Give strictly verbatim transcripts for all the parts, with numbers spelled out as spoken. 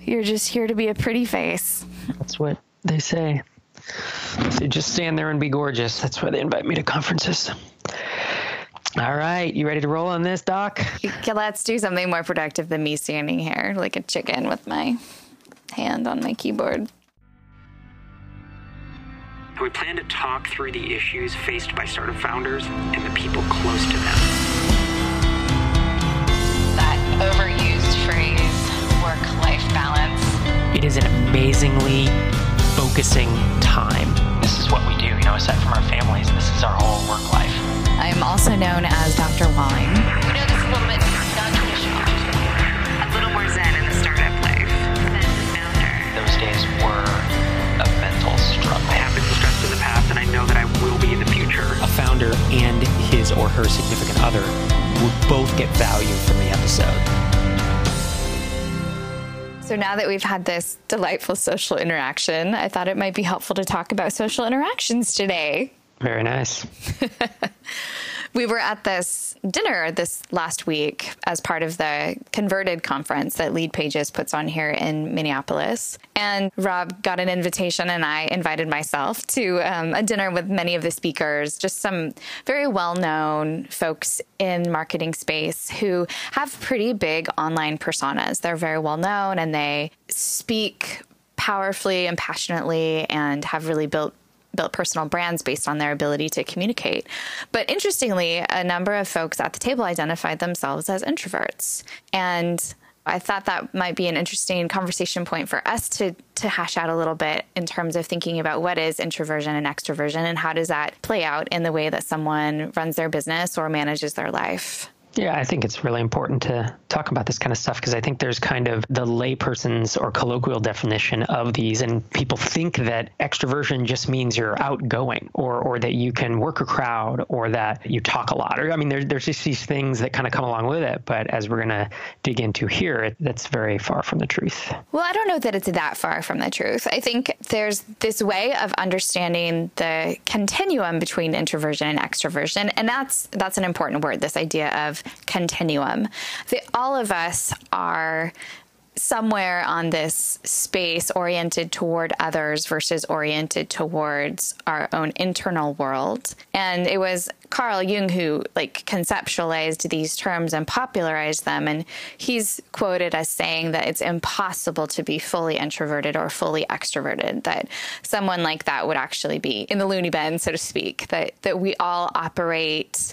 You're just here to be a pretty face. That's what they say. So just stand there and be gorgeous. That's why they invite me to conferences. All right. You ready to roll on this, Doc? Okay, let's do something more productive than me standing here like a chicken with my hand on my keyboard. We plan to talk through the issues faced by startup founders and the people close to them. That overused phrase, work-life balance. It is an amazingly focusing time. This is what we do, you know, aside from our families, this is our whole work life. I'm also known as Doctor Walling. We know this is a little bit non-traditional. A little more zen in the startup life than the founder. Those days were a mental struggle. I have been stressed in the past, and I know that I will be in the future. A founder and his or her significant other will both get value from the episode. So now that we've had this delightful social interaction, I thought it might be helpful to talk about social interactions today. Very nice. We were at this dinner this last week as part of the Converted conference that Lead Pages puts on here in Minneapolis. And Rob got an invitation, and I invited myself to um, a dinner with many of the speakers, just some very well-known folks in marketing space who have pretty big online personas. They're very well-known, and they speak powerfully and passionately and have really built built personal brands based on their ability to communicate. But interestingly, a number of folks at the table identified themselves as introverts. And I thought that might be an interesting conversation point for us to to hash out a little bit in terms of thinking about what is introversion and extroversion, and how does that play out in the way that someone runs their business or manages their life. Yeah, I think it's really important to talk about this kind of stuff because I think there's kind of the layperson's or colloquial definition of these, and people think that extroversion just means you're outgoing or or that you can work a crowd or that you talk a lot. Or I mean, there, there's just these things that kind of come along with it. But as we're going to dig into here, it, that's very far from the truth. Well, I don't know that it's that far from the truth. I think there's this way of understanding the continuum between introversion and extroversion, and that's that's an important word, this idea of continuum. That all of us are somewhere on this space oriented toward others versus oriented towards our own internal world. And it was Carl Jung who like conceptualized these terms and popularized them. And he's quoted as saying that it's impossible to be fully introverted or fully extroverted, that someone like that would actually be in the loony bin, so to speak, that, that we all operate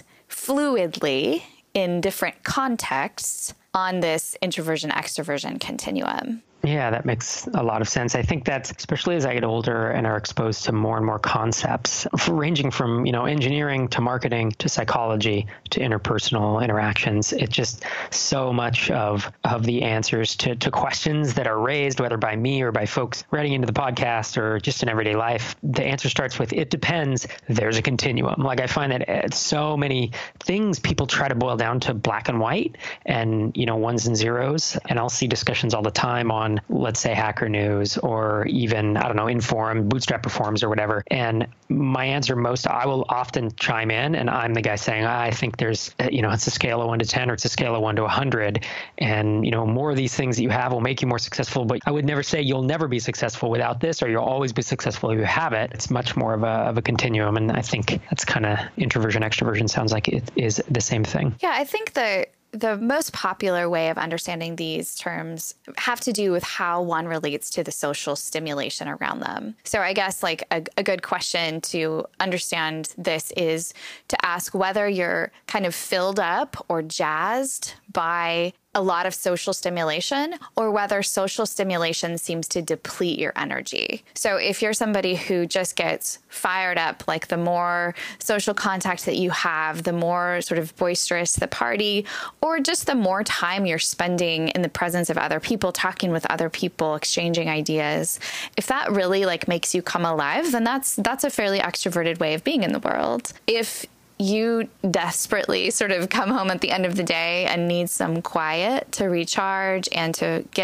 fluidly in different contexts on this introversion-extroversion continuum. Yeah, that makes a lot of sense. I think that's especially as I get older and are exposed to more and more concepts, ranging from, you know, engineering to marketing to psychology to interpersonal interactions. It's just so much of of the answers to, to questions that are raised, whether by me or by folks writing into the podcast or just in everyday life. The answer starts with, it depends. There's a continuum. Like I find that so many things people try to boil down to black and white and, you know, ones and zeros. And I'll see discussions all the time on, let's say, Hacker News or even, I don't know, Inforum, Bootstrap Reforms or whatever. And my answer most, I will often chime in and I'm the guy saying, I think there's, you know, it's a scale of one to ten or it's a scale of one to a hundred. And, you know, more of these things that you have will make you more successful. But I would never say you'll never be successful without this, or you'll always be successful if you have it. It's much more of a, of a continuum. And I think that's kind of introversion, extroversion sounds like it is the same thing. Yeah, I think that the most popular way of understanding these terms have to do with how one relates to the social stimulation around them. So I guess like a, a good question to understand this is to ask whether you're kind of filled up or jazzed by a lot of social stimulation, or whether social stimulation seems to deplete your energy. So if you're somebody who just gets fired up, like the more social contact that you have, the more sort of boisterous the party, or just the more time you're spending in the presence of other people, talking with other people, exchanging ideas, if that really like makes you come alive, then that's that's a fairly extroverted way of being in the world. If you desperately sort of come home at the end of the day and need some quiet to recharge and to get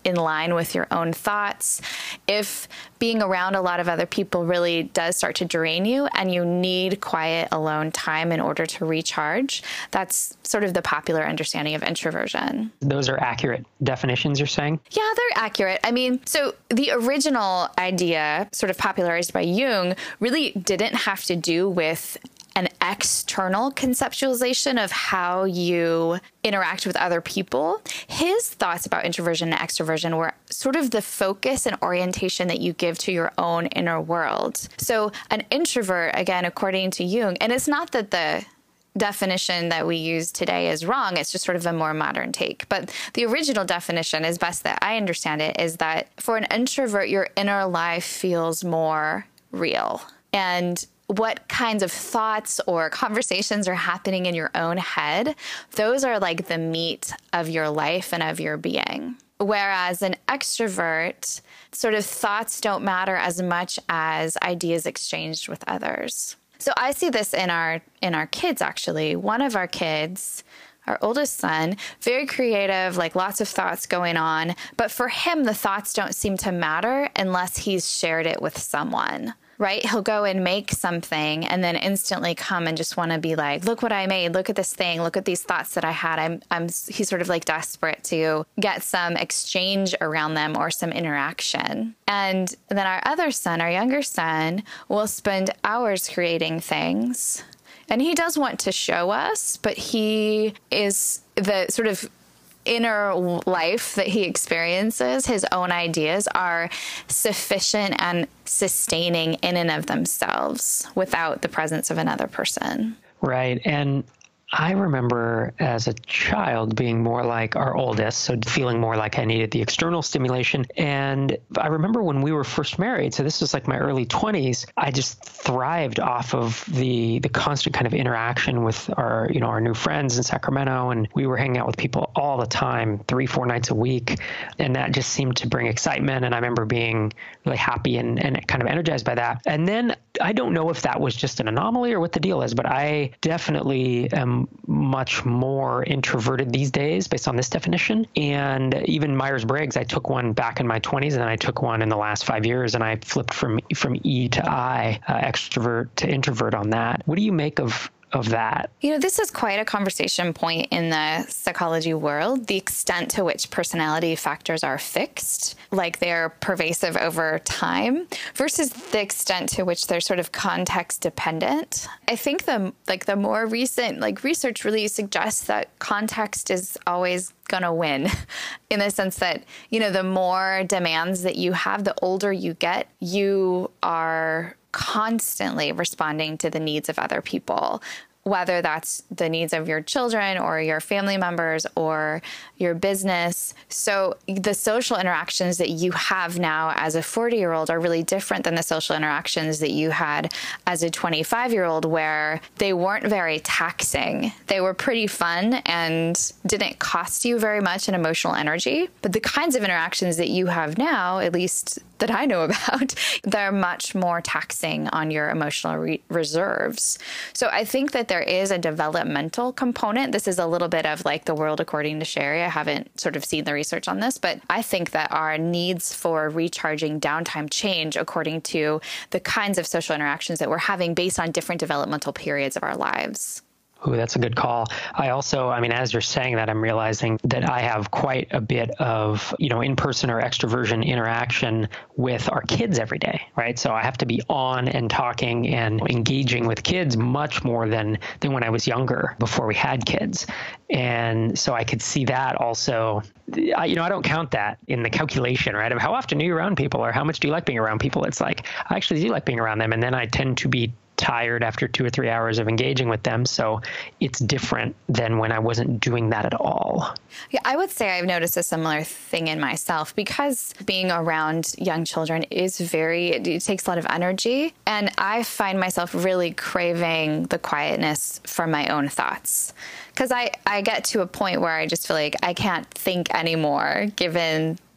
in line with your own thoughts, if being around a lot of other people really does start to drain you and you need quiet, alone time in order to recharge, that's sort of the popular understanding of introversion. Those are accurate definitions, you're saying? Yeah, they're accurate. I mean, so the original idea, sort of popularized by Jung, really didn't have to do with an external conceptualization of how you interact with other people. His thoughts about introversion and extroversion were sort of the focus and orientation that you give to your own inner world. So an introvert, again, according to Jung, and it's not that the definition that we use today is wrong, it's just sort of a more modern take. But the original definition, as best that I understand it, is that for an introvert, your inner life feels more real. And what kinds of thoughts or conversations are happening in your own head, those are like the meat of your life and of your being. Whereas an extrovert, sort of thoughts don't matter as much as ideas exchanged with others. So I see this in our in our kids, actually. One of our kids, our oldest son, very creative, like lots of thoughts going on. But for him, the thoughts don't seem to matter unless he's shared it with someone. Right? He'll go and make something and then instantly come and just want to be like, look what I made. Look at this thing. Look at these thoughts that I had. I'm, I'm, he's sort of like desperate to get some exchange around them or some interaction. And then our other son, our younger son, will spend hours creating things. And he does want to show us, but he is the sort of inner life that he experiences, his own ideas are sufficient and sustaining in and of themselves without the presence of another person. Right. And I remember as a child being more like our oldest, so feeling more like I needed the external stimulation. And I remember when we were first married, so this was like my early twenties, I just thrived off of the the constant kind of interaction with our, you know, our new friends in Sacramento. And we were hanging out with people all the time, three, four nights a week. And that just seemed to bring excitement. And I remember being really happy and, and kind of energized by that. And then I don't know if that was just an anomaly or what the deal is, but I definitely am much more introverted these days based on this definition. And even Myers-Briggs, I took one back in my twenties and then I took one in the last five years and I flipped from from E to I, uh, extrovert to introvert on that. What do you make of of that? You know, this is quite a conversation point in the psychology world, the extent to which personality factors are fixed, like they're pervasive over time, versus the extent to which they're sort of context dependent. I think the like the more recent like research really suggests that context is always going to win in the sense that, you know, the more demands that you have, the older you get, you are constantly responding to the needs of other people, whether that's the needs of your children or your family members or your business. So the social interactions that you have now as a forty-year-old are really different than the social interactions that you had as a twenty-five-year-old, where they weren't very taxing. They were pretty fun and didn't cost you very much in emotional energy. But the kinds of interactions that you have now, at least that I know about, they're much more taxing on your emotional re- reserves. So I think that there is a developmental component. This is a little bit of like the world according to Sherry. I haven't sort of seen the research on this, but I think that our needs for recharging downtime change according to the kinds of social interactions that we're having based on different developmental periods of our lives. Ooh, that's a good call. I also, I mean, as you're saying that, I'm realizing that I have quite a bit of, you know, in-person or extroversion interaction with our kids every day, right? So I have to be on and talking and engaging with kids much more than, than when I was younger, before we had kids. And so I could see that also. I, you know, I don't count that in the calculation, right, of how often are you around people or how much do you like being around people? It's like, I actually do like being around them. And then I tend to be tired after two or three hours of engaging with them. So it's different than when I wasn't doing that at all. Yeah, I would say I've noticed a similar thing in myself because being around young children is very, it takes a lot of energy. And I find myself really craving the quietness for my own thoughts. Because I, I get to a point where I just feel like I can't think anymore given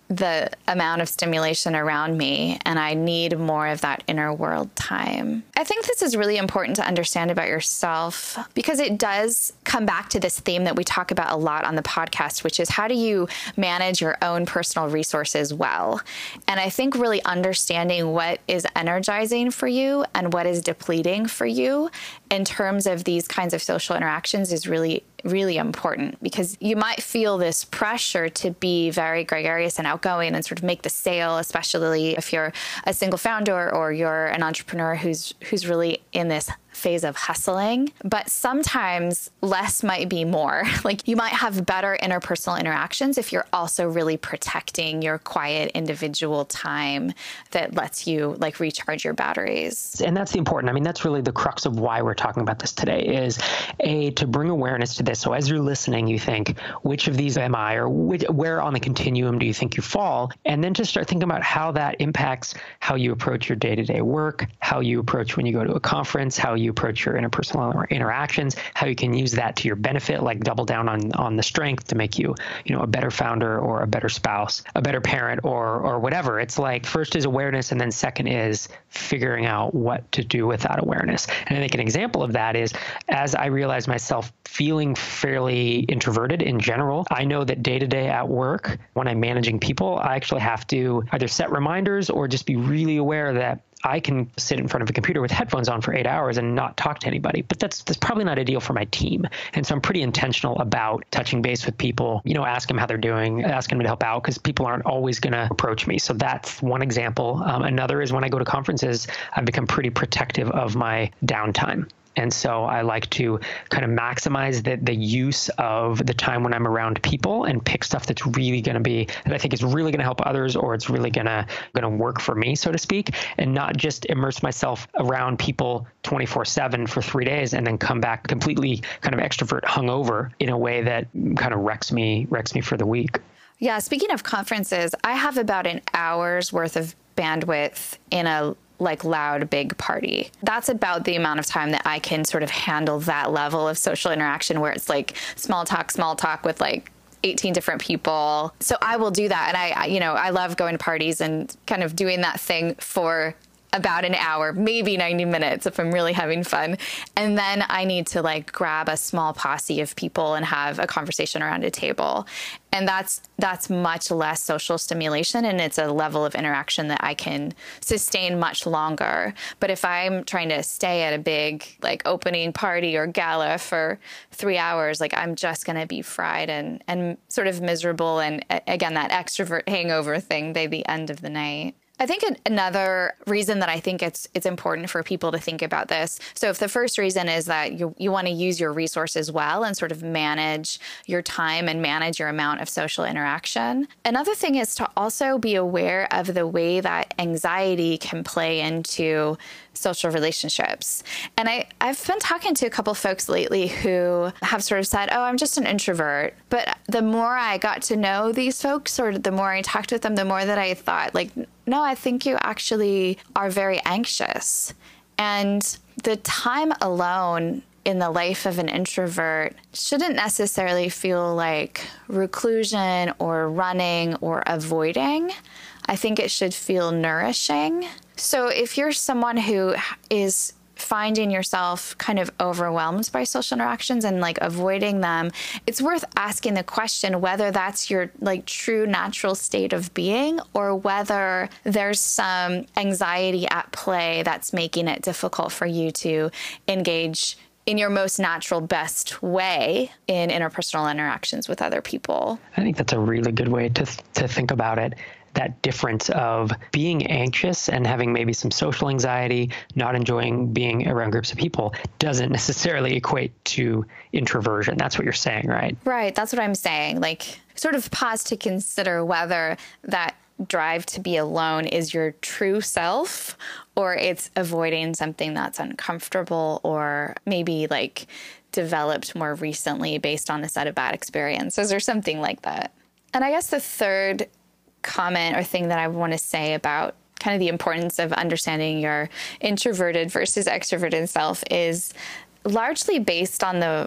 the amount of stimulation around me, and I need more of that inner world time. I think this is really important to understand about yourself because it does come back to this theme that we talk about a lot on the podcast, which is how do you manage your own personal resources well? And I think really understanding what is energizing for you and what is depleting for you in terms of these kinds of social interactions is really really important, because you might feel this pressure to be very gregarious and outgoing and sort of make the sale, especially if you're a single founder or you're an entrepreneur who's who's really in this phase of hustling. But sometimes less might be more. Like you might have better interpersonal interactions if you're also really protecting your quiet individual time that lets you like recharge your batteries. And that's the important. I mean, that's really the crux of why we're talking about this today is A, to bring awareness to this. So as you're listening, you think, which of these am I, or which, where on the continuum do you think you fall? And then just start thinking about how that impacts how you approach your day-to-day work, how you approach when you go to a conference, how you approach your interpersonal interactions, how you can use that to your benefit, like double down on, on the strength to make you, you know, a better founder or a better spouse, a better parent or, or whatever. It's like first is awareness. And then second is figuring out what to do with that awareness. And I think an example of that is as I realized myself feeling fairly introverted in general, I know that day to day at work, when I'm managing people, I actually have to either set reminders or just be really aware that I can sit in front of a computer with headphones on for eight hours and not talk to anybody, but that's that's probably not ideal for my team. And so I'm pretty intentional about touching base with people, you know, ask them how they're doing, asking them to help out because people aren't always going to approach me. So that's one example. Um, another is when I go to conferences, I've become pretty protective of my downtime. And so I like to kind of maximize the, the use of the time when I'm around people and pick stuff that's really going to be, that I think is really going to help others or it's really going to going to work for me, so to speak, and not just immerse myself around people twenty-four seven for three days and then come back completely kind of extrovert hungover in a way that kind of wrecks me, wrecks me for the week. Yeah. Speaking of conferences, I have about an hour's worth of bandwidth in a like loud, big party. That's about the amount of time that I can sort of handle that level of social interaction where it's like small talk, small talk with like eighteen different people. So I will do that. And I, I, you know, I love going to parties and kind of doing that thing for about an hour, maybe ninety minutes if I'm really having fun. And then I need to like grab a small posse of people and have a conversation around a table. And that's that's much less social stimulation, and it's a level of interaction that I can sustain much longer. But if I'm trying to stay at a big like opening party or gala for three hours, like I'm just going to be fried and, and sort of miserable. And again, that extrovert hangover thing by the end of the night. I think another reason that I think it's it's important for people to think about this. So if the first reason is that you you want to use your resources well and sort of manage your time and manage your amount of social interaction. Another thing is to also be aware of the way that anxiety can play into social relationships. And I, I've been talking to a couple folks lately who have sort of said, oh, I'm just an introvert. But the more I got to know these folks or the more I talked with them, the more that I thought like, no, I think you actually are very anxious. And the time alone in the life of an introvert shouldn't necessarily feel like reclusion or running or avoiding. I think it should feel nourishing. So if you're someone who is finding yourself kind of overwhelmed by social interactions and like avoiding them, it's worth asking the question whether that's your like true natural state of being or whether there's some anxiety at play that's making it difficult for you to engage in your most natural, best way in interpersonal interactions with other people. I think that's a really good way to to think about it. That difference of being anxious and having maybe some social anxiety, not enjoying being around groups of people, doesn't necessarily equate to introversion. That's what you're saying, right? Right. That's what I'm saying. Like, sort of pause to consider whether that drive to be alone is your true self or it's avoiding something that's uncomfortable or maybe like developed more recently based on a set of bad experiences or something like that. And I guess the third comment or thing that I want to say about kind of the importance of understanding your introverted versus extroverted self is largely based on the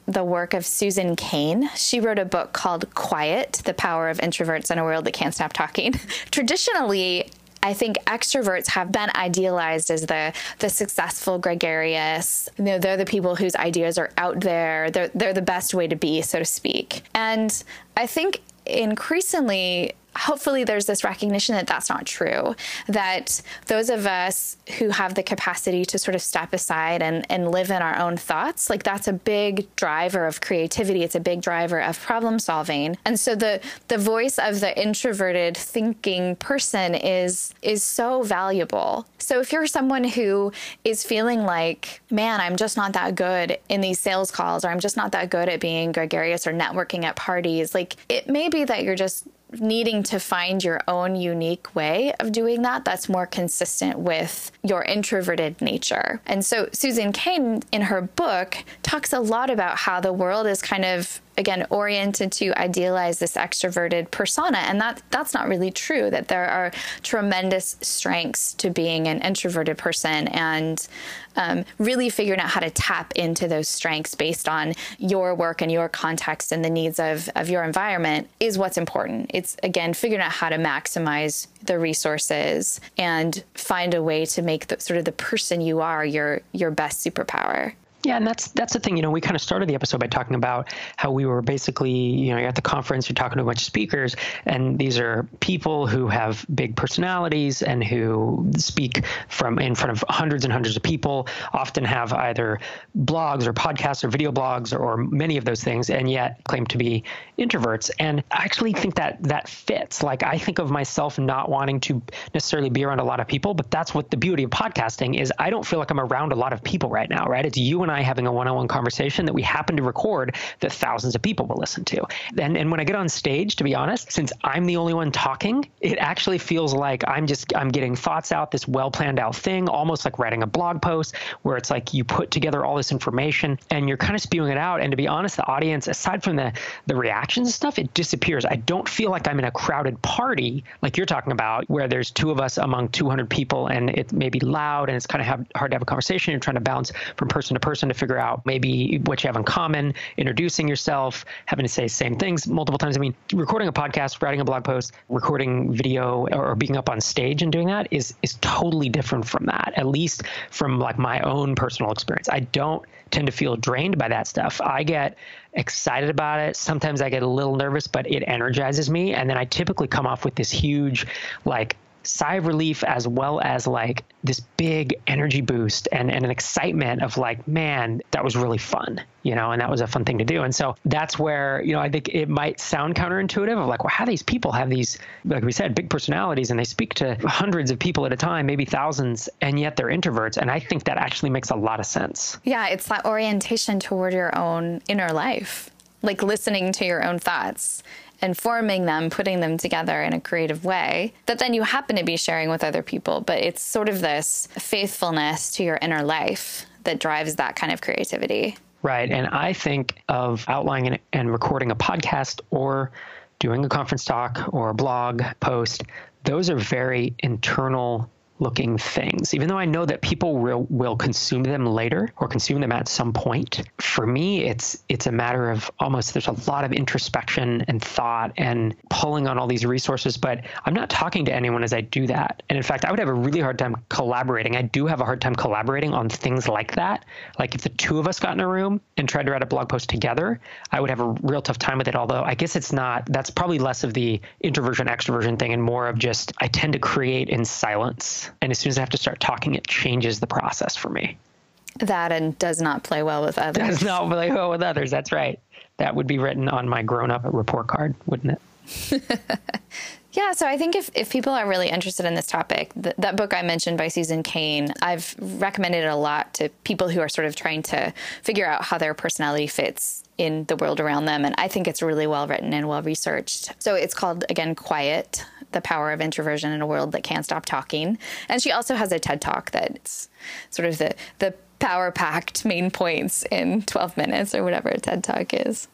the work of Susan Cain. She wrote a book called Quiet, The Power of Introverts in a World That Can't Stop Talking. Traditionally, I think extroverts have been idealized as the the successful, gregarious. You know, they're the people whose ideas are out there. They're they're the best way to be, so to speak. And I think increasingly, hopefully there's this recognition that that's not true, that those of us who have the capacity to sort of step aside and, and live in our own thoughts, like that's a big driver of creativity. It's a big driver of problem solving. And so the the voice of the introverted thinking person is is so valuable. So if you're someone who is feeling like, man, I'm just not that good in these sales calls, or I'm just not that good at being gregarious or networking at parties, like it may be that you're just needing to find your own unique way of doing that that's more consistent with your introverted nature. And so Susan Cain, in her book, talks a lot about how the world is kind of, again, oriented to idealize this extroverted persona. And that that's not really true, that there are tremendous strengths to being an introverted person, and um, really figuring out how to tap into those strengths based on your work and your context and the needs of, of your environment is what's important. It's, again, figuring out how to maximize the resources and find a way to make the, sort of the person you are your your best superpower. Yeah, and that's that's the thing. You know, we kind of started the episode by talking about how we were basically, you know, you're at the conference, you're talking to a bunch of speakers, and these are people who have big personalities and who speak from in front of hundreds and hundreds of people, often have either blogs or podcasts or video blogs or, or many of those things, and yet claim to be introverts. And I actually think that that fits. Like, I think of myself not wanting to necessarily be around a lot of people, but that's what the beauty of podcasting is. I don't feel like I'm around a lot of people right now, right? It's you and I having a one-on-one conversation that we happen to record that thousands of people will listen to. And, and when I get on stage, to be honest, since I'm the only one talking, it actually feels like I'm just, I'm getting thoughts out, this well planned out thing, almost like writing a blog post where it's like you put together all this information and you're kind of spewing it out. And to be honest, the audience, aside from the, the reactions and stuff, it disappears. I don't feel like I'm in a crowded party like you're talking about, where there's two of us among two hundred people and it may be loud and it's kind of have, hard to have a conversation. You're trying to bounce from person to person to figure out maybe what you have in common, introducing yourself, having to say the same things multiple times. I mean, recording a podcast, writing a blog post, recording video, or being up on stage and doing that is is totally different from that, at least from like my own personal experience. I don't tend to feel drained by that stuff. I get excited about it. Sometimes I get a little nervous, but it energizes me. And then I typically come off with this huge, like, sigh of relief, as well as like this big energy boost and, and an excitement of like, man, that was really fun, you know, and that was a fun thing to do. And so that's where, you know, I think it might sound counterintuitive of like, well, how these people have these, like we said, big personalities and they speak to hundreds of people at a time, maybe thousands, and yet they're introverts. And I think that actually makes a lot of sense. Yeah, it's that orientation toward your own inner life, like listening to your own thoughts and forming them, putting them together in a creative way that then you happen to be sharing with other people. But it's sort of this faithfulness to your inner life that drives that kind of creativity. Right. And I think of outlining and recording a podcast or doing a conference talk or a blog post. Those are very internal looking things, even though I know that people will, will consume them later or consume them at some point. For me, it's it's a matter of almost, there's a lot of introspection and thought and pulling on all these resources, but I'm not talking to anyone as I do that. And in fact, I would have a really hard time collaborating. I do have a hard time collaborating on things like that. Like if the two of us got in a room and tried to write a blog post together, I would have a real tough time with it. Although I guess it's not, that's probably less of the introversion, extroversion thing and more of just, I tend to create in silence. And as soon as I have to start talking, it changes the process for me. That and does not play well with others. Does not play well with others. That's right. That would be written on my grown-up report card, wouldn't it? Yeah, so I think if, if people are really interested in this topic, th- that book I mentioned by Susan Cain, I've recommended it a lot to people who are sort of trying to figure out how their personality fits in the world around them. And I think it's really well written and well researched. So it's called, again, Quiet, The Power of Introversion in a World That Can't Stop Talking. And she also has a TED Talk that's sort of the, the power-packed main points in twelve minutes or whatever a TED Talk is.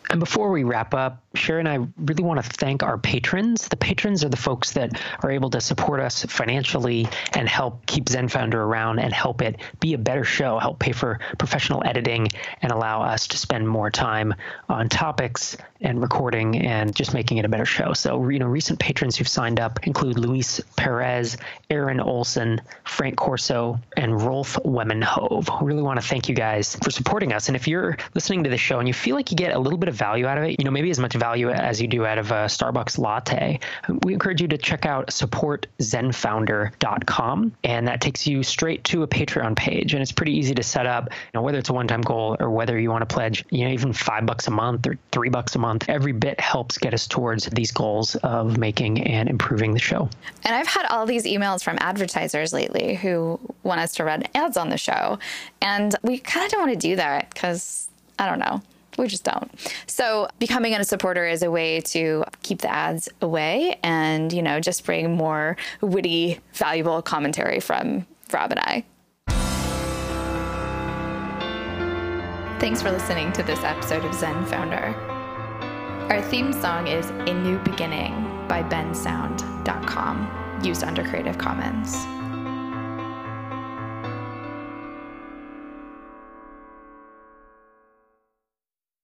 And before we wrap up, Sherry and I really want to thank our patrons. The patrons are the folks that are able to support us financially and help keep Zen Founder around and help it be a better show, help pay for professional editing and allow us to spend more time on topics and recording and just making it a better show. So, you know, recent patrons who've signed up include Luis Perez, Aaron Olson, Frank Corso, and Rolf Wemenhove. We really want to thank you guys for supporting us. And if you're listening to this show and you feel like you get a little bit of value out of it, you know, maybe as much value as you do out of a Starbucks latte, we encourage you to check out support zen founder dot com. And that takes you straight to a Patreon page. And it's pretty easy to set up, you know, whether it's a one-time goal or whether you want to pledge, you know, even five bucks a month or three bucks a month. Every bit helps get us towards these goals of making and improving the show. And I've had all these emails from advertisers lately who want us to run ads on the show. And we kind of don't want to do that because, I don't know, we just don't. So becoming a supporter is a way to keep the ads away and, you know, just bring more witty, valuable commentary from Rob and I. Thanks for listening to this episode of Zen Founder. Our theme song is A New Beginning by ben sound dot com, used under Creative Commons.